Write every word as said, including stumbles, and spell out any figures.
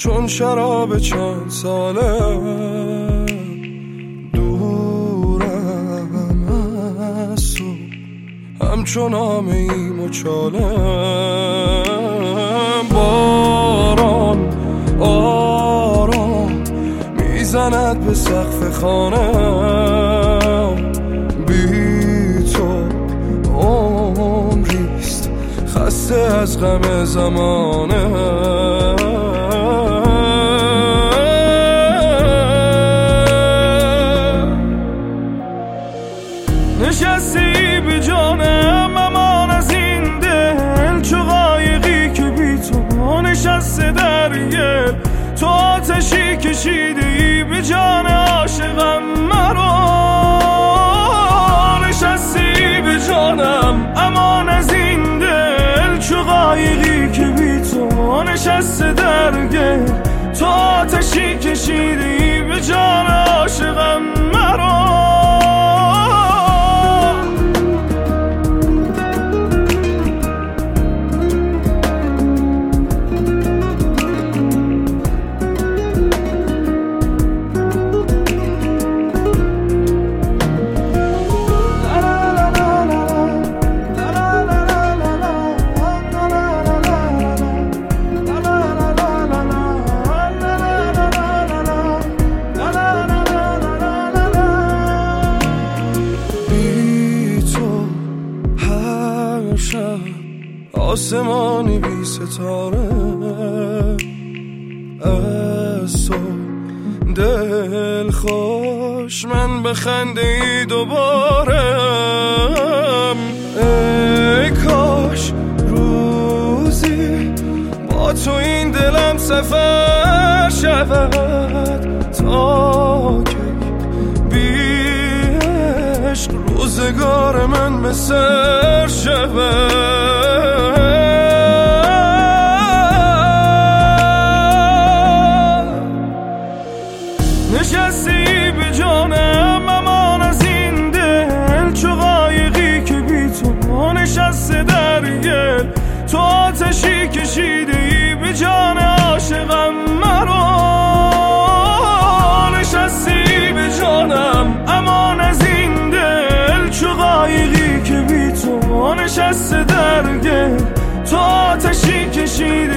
چون شراب چند ساله دورم از تو، همچون آمه ای مچاله. باران آرام میزند به سقف خانه، بی تو عمریست خسته از غم زمانه. نشستی به جانم امان از این دل، چو قایقی که بی تو نشسته در گل. تو آتشی کشیده ای به جان عاشقم مرا، نشستی به جانم امان از این دل، چو قایقی که بی تو نشسته در گل. تو آتشی کشیده ای به جان عاشقم مرا. آسمانی بی ستاره از تو دل خوش، من بخنده ای دوباره. ای کاش روزی با تو این دلم سفر شود، تا که بی عشق روزگار من مسر شود. نشستی به جانم امان از این دل، چو قایقی که بی تو نشسته در گل. تو آتشی کشیده ای به جان عاشقم مرا، نشستی به جانم امان از این دل، چو قایقی که بی تو نشسته در گل. تو آتشی کشیده